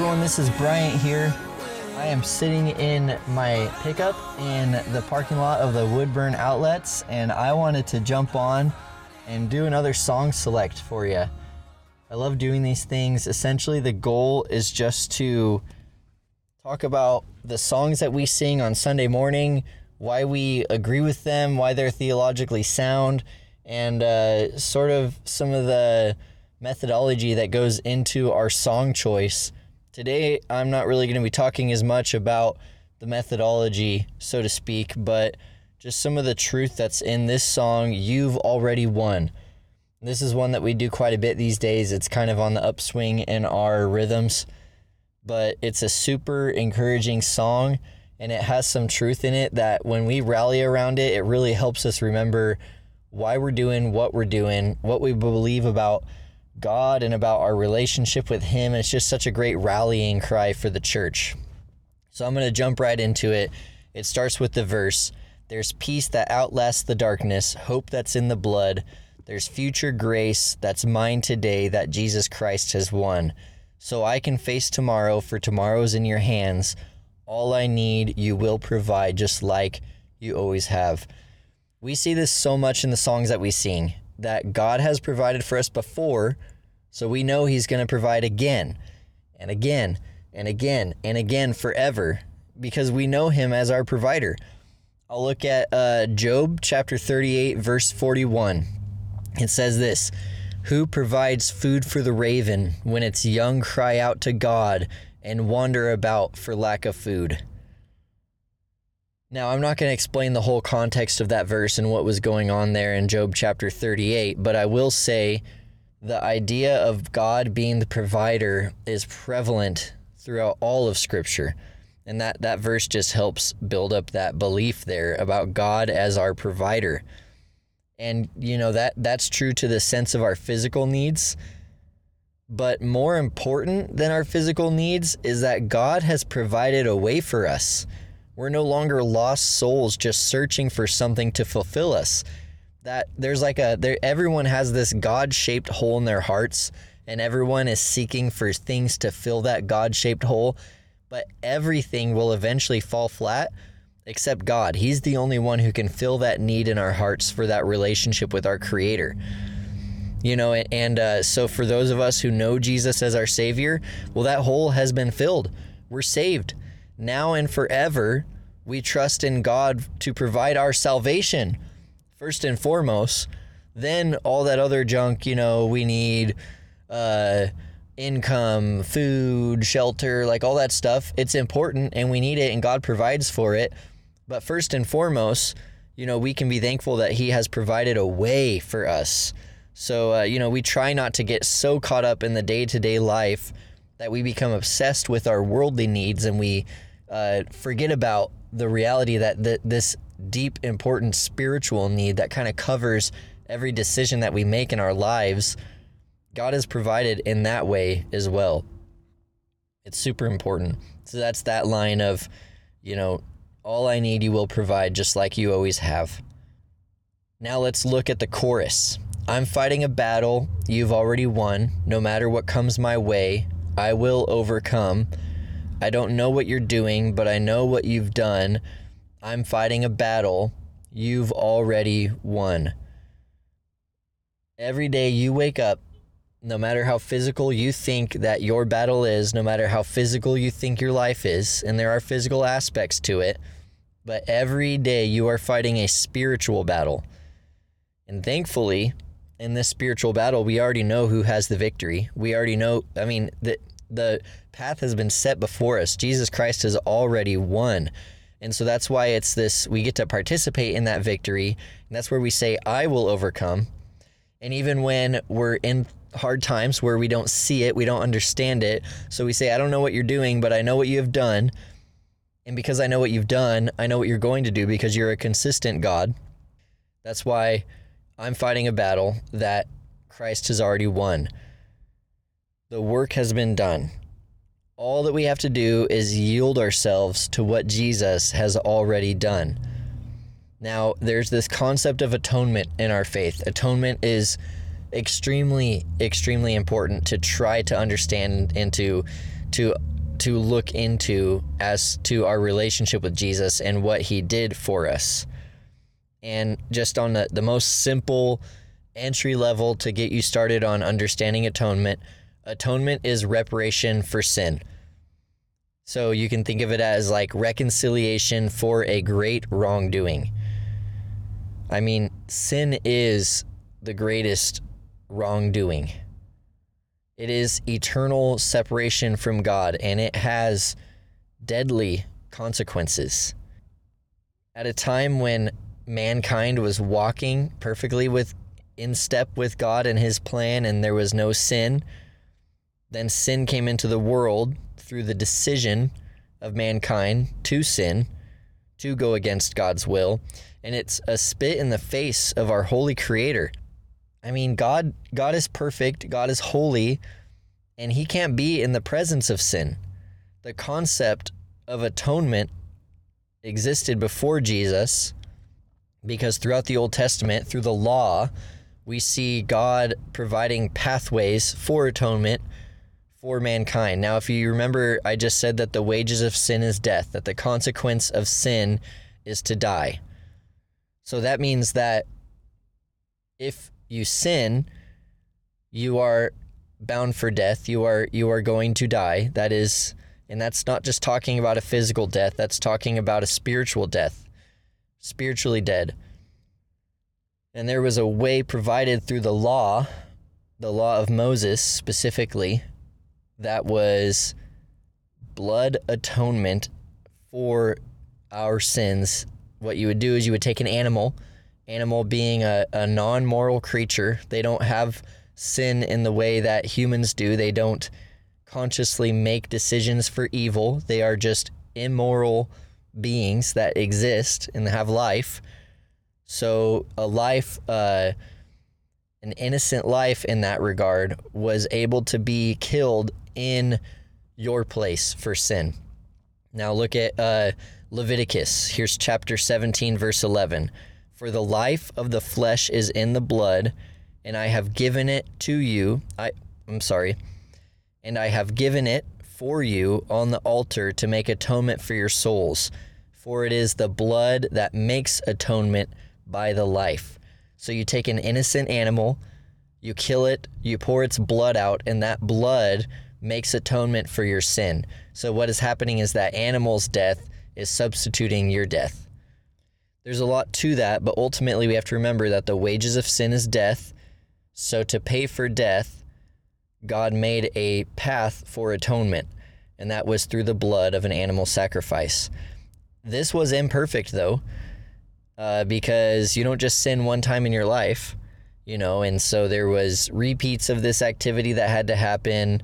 everyone, this is Bryant here. I am sitting in my pickup in the parking lot of the Woodburn Outlets, and I wanted to jump on and do another song select for you. I love doing these things. Essentially, the goal is just to talk about the songs that we sing on Sunday morning, why we agree with them, why they're theologically sound, and sort of some of the methodology that goes into our song choice. Today, I'm not really going to be talking as much about the methodology, so to speak, but just some of the truth that's in this song, You've Already Won. This is one that we do quite a bit these days. It's kind of on the upswing in our rhythms, but it's a super encouraging song, and it has some truth in it that when we rally around it, it really helps us remember why we're doing, what we believe about God and about our relationship with Him. And it's just such a great rallying cry for the church. So I'm going to jump right into it. It starts with the verse. There's peace that outlasts the darkness, hope that's in the blood. There's future grace that's mine today that Jesus Christ has won. So I can face tomorrow, for tomorrow's in your hands. All I need, you will provide, just like you always have. We see this so much in the songs that we sing, that God has provided for us before, so we know He's going to provide again and again and again and again forever, because we know Him as our provider. I'll look at Job chapter 38, verse 41. It says this: "Who provides food for the raven when its young cry out to God and wander about for lack of food?" Now, I'm not going to explain the whole context of that verse and what was going on there in Job chapter 38, but I will say the idea of God being the provider is prevalent throughout all of Scripture. And that verse just helps build up that belief there about God as our provider. And, you know, that's true to the sense of our physical needs. But more important than our physical needs is that God has provided a way for us. We're no longer lost souls just searching for something to fulfill us. That there's everyone has this God-shaped hole in their hearts, and everyone is seeking for things to fill that God-shaped hole, but everything will eventually fall flat except God. He's the only one who can fill that need in our hearts for that relationship with our Creator. You know, and so for those of us who know Jesus as our Savior, well, that hole has been filled. We're saved. Now and forever, we trust in God to provide our salvation, first and foremost. Then all that other junk, you know, we need income, food, shelter, like all that stuff. It's important and we need it, and God provides for it. But first and foremost, you know, we can be thankful that He has provided a way for us. So, you know, we try not to get so caught up in the day-to-day life that we become obsessed with our worldly needs, and we forget about the reality that this deep, important spiritual need that kind of covers every decision that we make in our lives, God has provided in that way as well. It's super important. So that's that line of, you know, all I need you will provide, just like you always have. Now let's look at the chorus. I'm fighting a battle you've already won. No matter what comes my way, I will overcome. I don't know what you're doing, but I know what you've done. I'm fighting a battle you've already won. Every day you wake up, no matter how physical you think that your battle is, no matter how physical you think your life is, and there are physical aspects to it, but every day you are fighting a spiritual battle. And thankfully, in this spiritual battle, we already know who has the victory. We already know, the path has been set before us. Jesus Christ has already won. And so that's why it's this, we get to participate in that victory. And that's where we say, I will overcome. And even when we're in hard times where we don't see it, we don't understand it. So we say, I don't know what you're doing, but I know what you have done. And because I know what you've done, I know what you're going to do, because you're a consistent God. That's why I'm fighting a battle that Christ has already won. The work has been done. All that we have to do is yield ourselves to what Jesus has already done. Now, there's this concept of atonement in our faith. Atonement is extremely, extremely important to try to understand and to to look into as to our relationship with Jesus and what he did for us. And just on the most simple entry level to get you started on understanding atonement is reparation for sin. So you can think of it as like reconciliation for a great wrongdoing. I mean, sin is the greatest wrongdoing. It is eternal separation from God, and it has deadly consequences. At a time when mankind was walking perfectly in step with God and his plan, and there was no sin, then sin came into the world through the decision of mankind to sin, to go against God's will, and it's a spit in the face of our holy Creator. I mean, God is perfect, God is holy, and he can't be in the presence of sin. The concept of atonement existed before Jesus, because throughout the Old Testament, through the law, we see God providing pathways for atonement for mankind. Now, if you remember, I just said that the wages of sin is death, that the consequence of sin is to die. So that means that if you sin, you are bound for death. You are going to die. That is, and that's not just talking about a physical death, that's talking about a spiritual death, spiritually dead. And there was a way provided through the law of Moses specifically, that was blood atonement for our sins. What you would do is you would take an animal being a non-moral creature. They don't have sin in the way that humans do. They don't consciously make decisions for evil. They are just immoral beings that exist and have life. So a life, an innocent life in that regard, was able to be killed in your place for sin. Now look at Leviticus. Here's chapter 17, verse 11. For the life of the flesh is in the blood, and I have given it to you. And I have given it for you on the altar to make atonement for your souls. For it is the blood that makes atonement by the life. So you take an innocent animal, you kill it, you pour its blood out, and that blood makes atonement for your sin. So what is happening is that animal's death is substituting your death. There's a lot to that, but ultimately we have to remember that the wages of sin is death. So to pay for death, God made a path for atonement, and that was through the blood of an animal sacrifice. This was imperfect, though, because you don't just sin one time in your life, and so there was repeats of this activity that had to happen,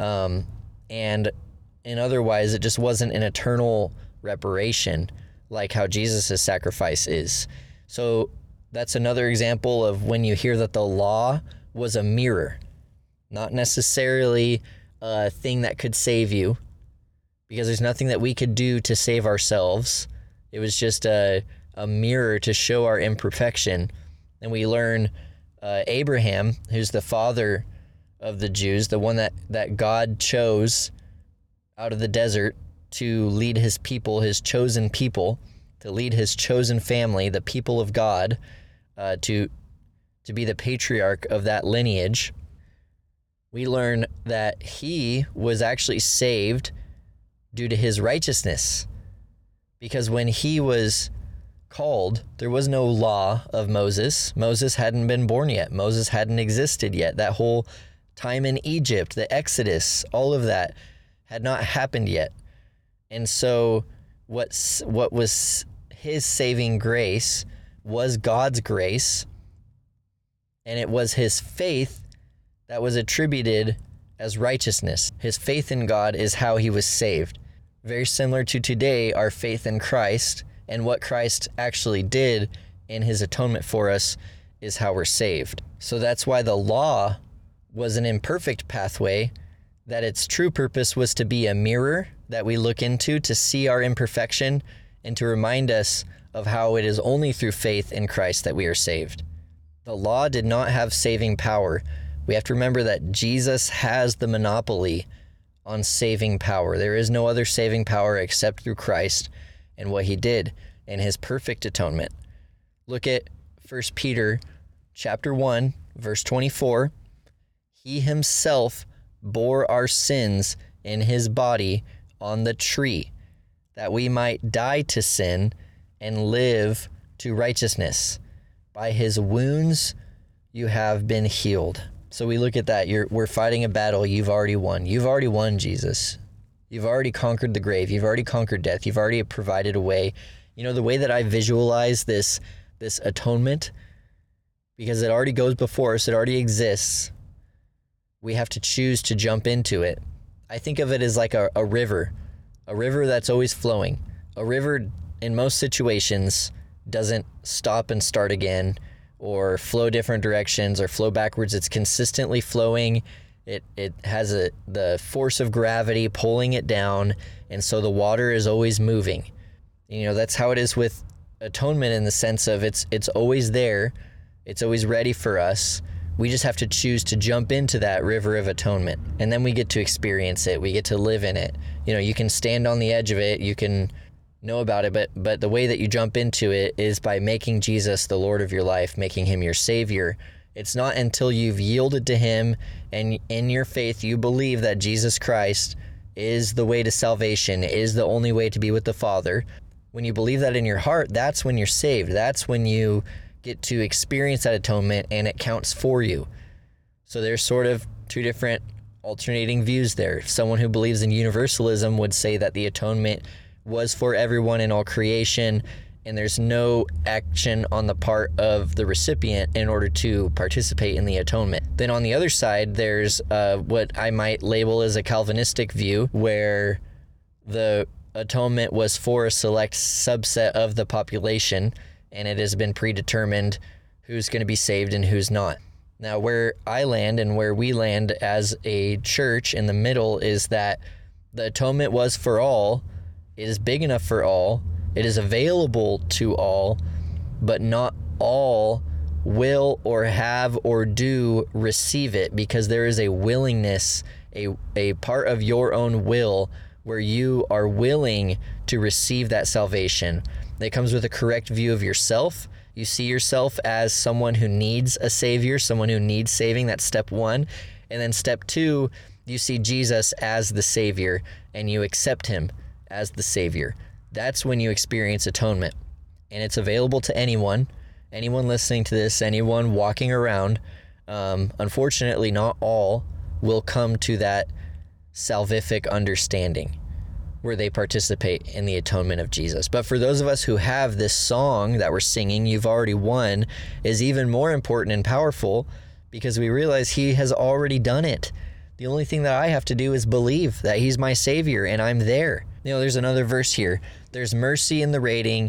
and otherwise it just wasn't an eternal reparation like how Jesus' sacrifice is. So that's another example of when you hear that the law was a mirror, not necessarily a thing that could save you, because there's nothing that we could do to save ourselves. It was just a mirror to show our imperfection. And we learn Abraham, who's the father of the Jews, the one that God chose out of the desert to lead his people, his chosen people, to lead his chosen family, the people of God, to be the patriarch of that lineage. We learn that he was actually saved due to his righteousness, because when he was called, there was no law of Moses. Moses hadn't been born yet. Moses hadn't existed yet. That whole time in Egypt, the Exodus, all of that had not happened yet. And so what was his saving grace was God's grace, and it was his faith that was attributed as righteousness. His faith in God is how he was saved. Very similar to today, our faith in Christ and what Christ actually did in his atonement for us is how we're saved. So that's why the law was an imperfect pathway, that its true purpose was to be a mirror that we look into to see our imperfection and to remind us of how it is only through faith in Christ that we are saved. The law did not have saving power. We have to remember that Jesus has the monopoly on saving power. There is no other saving power except through Christ and what he did and his perfect atonement. Look at 1 Peter chapter 1, verse 24. He himself bore our sins in his body on the tree, that we might die to sin and live to righteousness. By his wounds you have been healed. So we look at that. We're fighting a battle you've already won. You've already won, Jesus. You've already conquered the grave. You've already conquered death. You've already provided a way. You know, the way that I visualize this atonement, because it already goes before us, it already exists. We have to choose to jump into it. I think of it as like a river that's always flowing. A river in most situations doesn't stop and start again or flow different directions or flow backwards. It's consistently flowing. It has the force of gravity pulling it down, and so the water is always moving. You know, that's how it is with atonement, in the sense of it's always there. It's always ready for us. We just have to choose to jump into that river of atonement, and then we get to experience it. We get to live in it. You know, you can stand on the edge of it. You can know about it, but the way that you jump into it is by making Jesus the Lord of your life, making him your Savior. It's not until you've yielded to him and in your faith you believe that Jesus Christ is the way to salvation, is the only way to be with the Father. When you believe that in your heart, that's when you're saved. That's when you get to experience that atonement and it counts for you. So there's sort of two different alternating views there. Someone who believes in universalism would say that the atonement was for everyone in all creation, and there's no action on the part of the recipient in order to participate in the atonement. Then on the other side, there's what I might label as a Calvinistic view, where the atonement was for a select subset of the population, and it has been predetermined who's going to be saved and who's not. Now, where I land and where we land as a church in the middle is that the atonement was for all. It is big enough for all. It is available to all, but not all will or have or do receive it, because there is a willingness, a part of your own will where you are willing to receive that salvation. That comes with a correct view of yourself. You see yourself as someone who needs a savior, someone who needs saving. That's step one. And then step two, you see Jesus as the Savior and you accept him as the Savior. That's when you experience atonement. And it's available to anyone listening to this, anyone walking around. Unfortunately, not all will come to that salvific understanding where they participate in the atonement of Jesus. But for those of us who have this song that we're singing, You've Already Won, is even more important and powerful, because we realize he has already done it. The only thing that I have to do is believe that he's my Savior and I'm there. You know, there's another verse here. There's mercy in the waiting,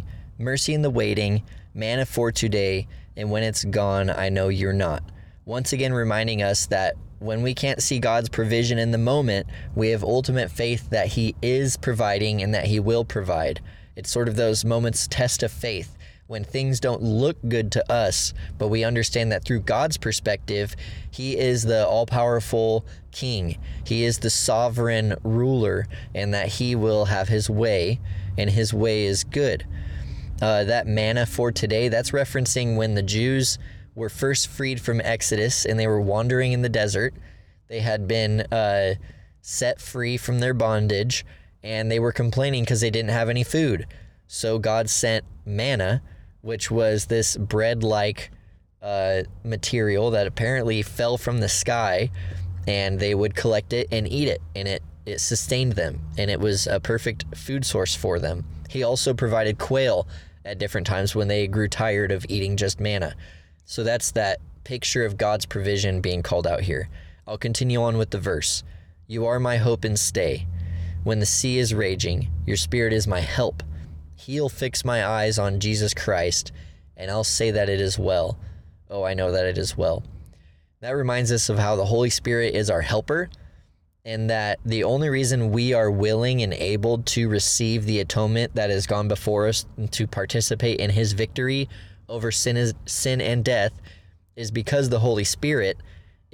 manna for today, and when it's gone, I know you're not. Once again, reminding us that when we can't see God's provision in the moment, we have ultimate faith that he is providing and that he will provide. It's sort of those moments, test of faith, when things don't look good to us, but we understand that through God's perspective, he is the all-powerful king. He is the sovereign ruler, and that he will have his way, and his way is good. That manna for today, that's referencing when the Jews were first freed from Exodus and they were wandering in the desert. They had been set free from their bondage, and they were complaining because they didn't have any food. So God sent manna, which was this bread-like material that apparently fell from the sky, and they would collect it and eat it, and it sustained them, and it was a perfect food source for them. He also provided quail at different times when they grew tired of eating just manna. So that's that picture of God's provision being called out here. I'll continue on with the verse. You are my hope and stay. When the sea is raging, your spirit is my help. He'll fix my eyes on Jesus Christ, and I'll say that it is well. Oh, I know that it is well. That reminds us of how the Holy Spirit is our helper, and that the only reason we are willing and able to receive the atonement that has gone before us and to participate in his victory over sin and death is because the Holy Spirit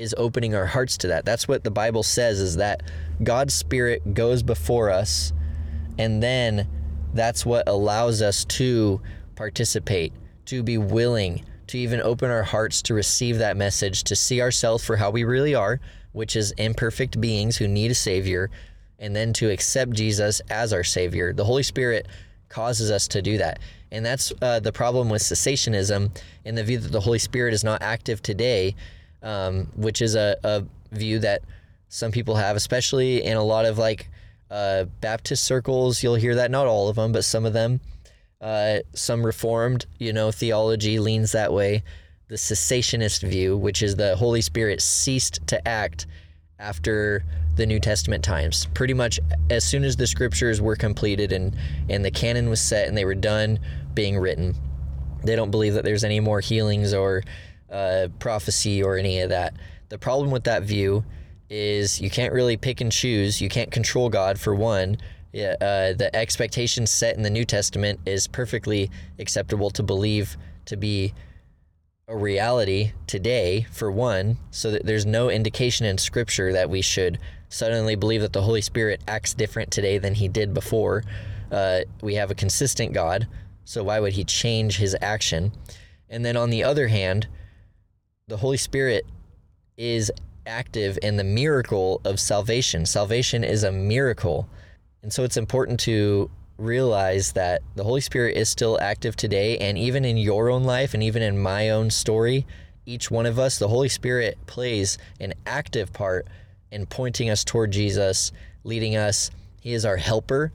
is opening our hearts to that. That's what the Bible says, is that God's Spirit goes before us, and then that's what allows us to participate, to be willing, to even open our hearts to receive that message, to see ourselves for how we really are, which is imperfect beings who need a Savior, and then to accept Jesus as our Savior. The Holy Spirit causes us to do that. And that's the problem with cessationism, and the view that the Holy Spirit is not active today, which is a view that some people have, especially in a lot of Baptist circles. You'll hear that, not all of them, but some of them. Some Reformed, theology leans that way. The cessationist view, which is the Holy Spirit ceased to act after the New Testament times. Pretty much as soon as the scriptures were completed and the canon was set and they were done being written, they don't believe that there's any more healings or prophecy or any of that. The problem with that view is you can't really pick and choose. You can't control God, for one. The expectation set in the New Testament is perfectly acceptable to believe to be a reality today, for one, so that there's no indication in Scripture that we should suddenly believe that the Holy Spirit acts different today than he did before. We have a consistent God, so why would he change his action? And then on the other hand, the Holy Spirit is active in the miracle of salvation. Salvation is a miracle. And so it's important to realize that the Holy Spirit is still active today, and even in your own life and even in my own story, each one of us, the Holy Spirit plays an active part in pointing us toward Jesus, leading us. He is our helper.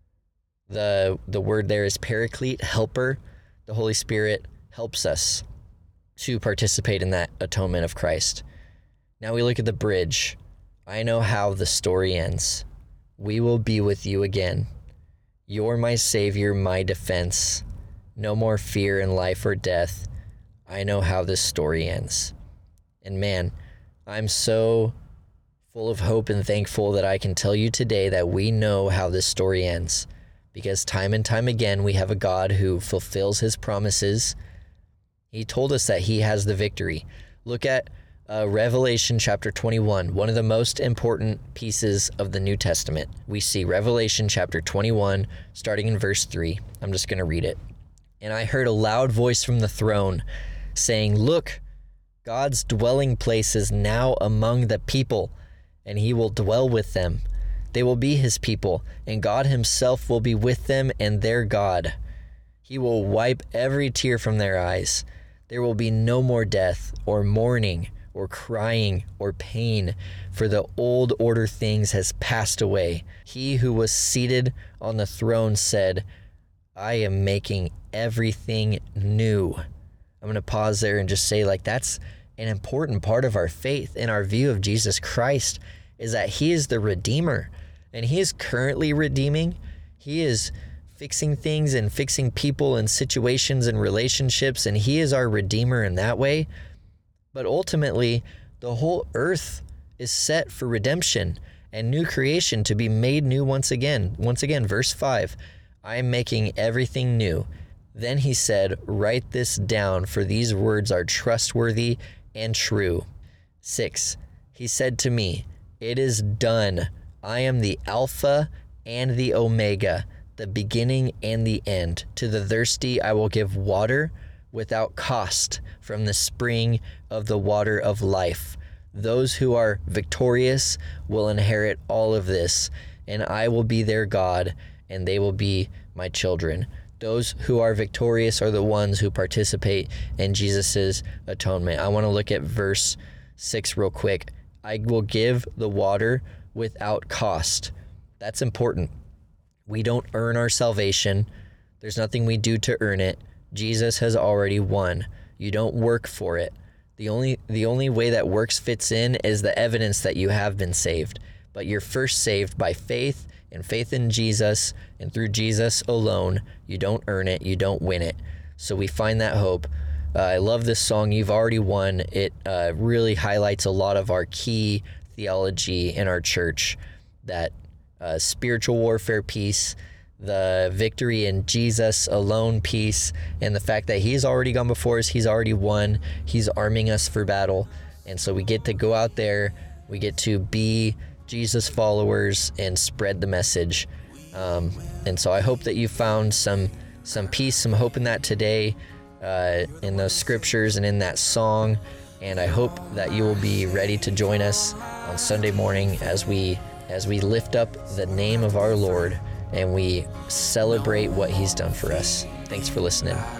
The word there is paraclete, helper. The Holy Spirit helps us to participate in that atonement of Christ. Now we look at the bridge. I know how the story ends. We will be with you again. You're my Savior, my defense. No more fear in life or death. I know how this story ends. And man, I'm so full of hope and thankful that I can tell you today that we know how this story ends. Because time and time again, we have a God who fulfills his promises. He told us that he has the victory. Look at Revelation chapter 21, one of the most important pieces of the New Testament. We see Revelation chapter 21, starting in verse 3. I'm just going to read it. And I heard a loud voice from the throne saying, "Look, God's dwelling place is now among the people, and he will dwell with them. They will be his people, and God himself will be with them and their God. He will wipe every tear from their eyes. There will be no more death or mourning or crying or pain, for the old order things has passed away." He who was seated on the throne said, "I am making everything new." I'm going to pause there and just say, that's an important part of our faith in our view of Jesus Christ, is that he is the Redeemer, and he is currently redeeming. He is fixing things and fixing people and situations and relationships, and he is our Redeemer in that way. But ultimately, the whole earth is set for redemption and new creation, to be made new once again. Once again, verse 5, I am making everything new. Then he said, "Write this down, for these words are trustworthy and true." 6, he said to me, "It is done. I am the Alpha and the Omega, the beginning and the end. To the thirsty I will give water without cost from the spring of the water of life. Those who are victorious will inherit all of this, and I will be their God, and they will be my children." Those who are victorious are the ones who participate in Jesus's atonement. I want to look at verse 6 real quick. I will give the water without cost. That's important. We don't earn our salvation. There's nothing we do to earn it. Jesus has already won. You don't work for it. The only way that works fits in is the evidence that you have been saved. But you're first saved by faith, and faith in Jesus, and through Jesus alone. You don't earn it. You don't win it. So we find that hope. I love this song, "You've Already Won." It really highlights a lot of our key theology in our church, that spiritual warfare piece, the victory in Jesus alone piece, and the fact that he's already gone before us, he's already won, he's arming us for battle, And so we get to go out there, we get to be Jesus followers and spread the message. And so I hope that you found some peace, some hope in that today, in those scriptures and in that song. And I hope that you will be ready to join us on Sunday morning as we lift up the name of our Lord and we celebrate what he's done for us. Thanks for listening.